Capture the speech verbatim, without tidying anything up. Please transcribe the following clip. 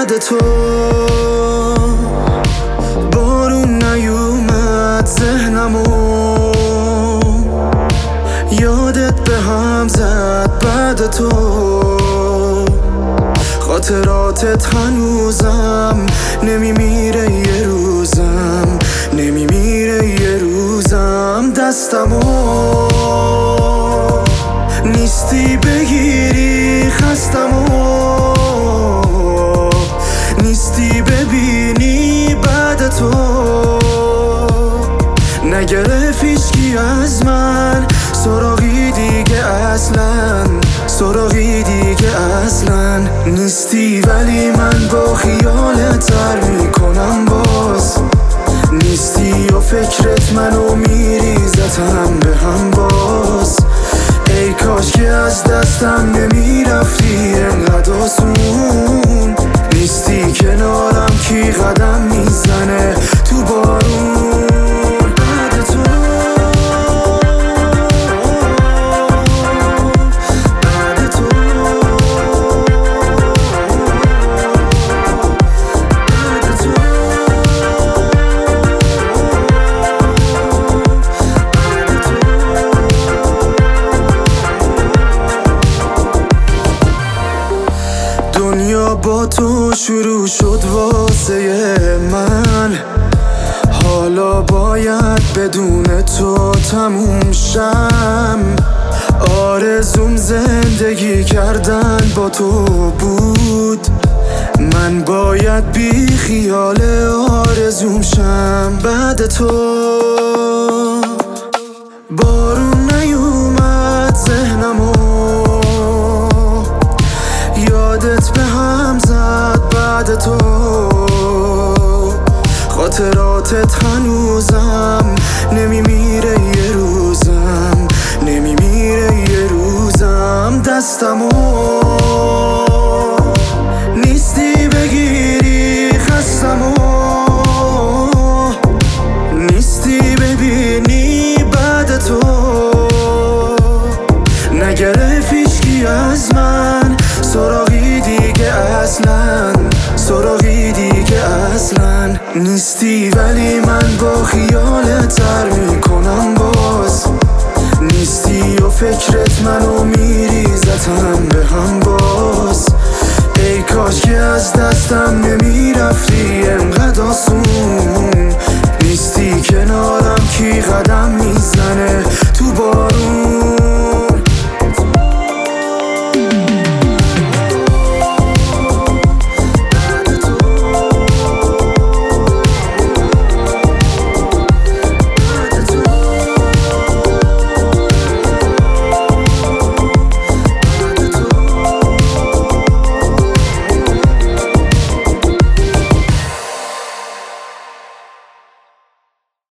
بعد تو بارون نیومد ذهنمو، یادت به هم زد بعد تو، خاطراتت هنوزم نمیمیره یه روزم، نمیمیره یه روزم. دستمو نیستی بگیری خستمو، نیستی ببینی بعد تو، نگرفت هیچکی از من سراغی دیگه اصلا، سراغی دیگه اصلا نیستی. ولی من با خیالت سر میکنم باز، نیستی و فکرت منو میریزتم به هم باز. ای کاش که از دستم نمیرفتی انقدر آسون، نیستی کنارم کی قدم میزنه تو بارون. بعد تو بعد تو بعد تو دنیا با تو شروع شد واسه من، حالا باید بدون تو تموم شم. آرزوم زندگی کردن با تو بود، من باید بی خیال آرزوم شم. بعد تو بارون نیومد ذهنمو، یادت به هم زد بعد تو، خاطراتت هنوزم نمیمیره یه روزم، نمیمیره یه روزم. دستمو نیستی بگیری خستمو، نیستی ببینی بعد تو، نگرفت هیچکی از من سراغی دیگه اصلا، سراغی دیگه اصلا نیستی. ولی من با خیالت سر میکنم باز، نیستی و فکرت منو میریزتم به هم باز. ای کاش که از دستم نمیرفتی انقدر آسون،